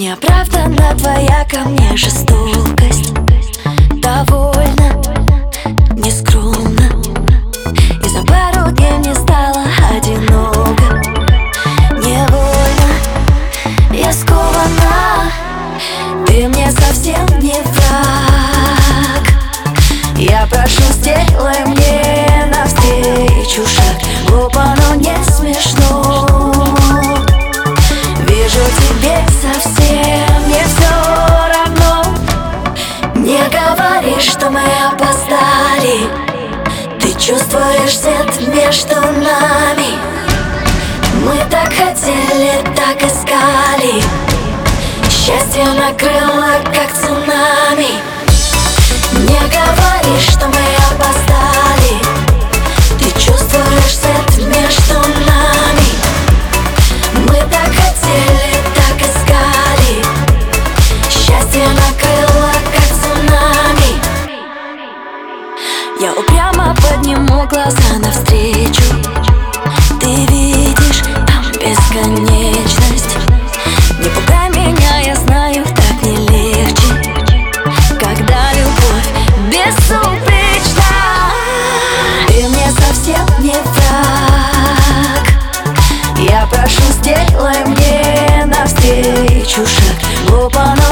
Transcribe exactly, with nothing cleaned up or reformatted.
Неоправданна твоя ко мне жестокость. Довольно, нескромно. И за пару дней мне стало одиноко. Невольно я скована. Ты мне совсем не враг. Я прошу, сделай мне навстречу шаг. Глупо, но не смешно. Вижу, тебе совсем не все равно. Не говори, что мы опоздали. Ты чувствуешь свет между нами. Мы так хотели, так искали. Счастье накрыло, как цунами. Не говори, что мы опоздали. Ты чувствуешь свет между нами. Мы так хотели, так искали. Счастье накрыло, как цунами. Я упрямо подниму глаза навстречу. Ты видишь, там бесконечность. Не пугай меня, я знаю, так не легче, когда любовь безупречна. Ты мне совсем не враг. Я прошу, сделай мне навстречу шаг. Глупо, но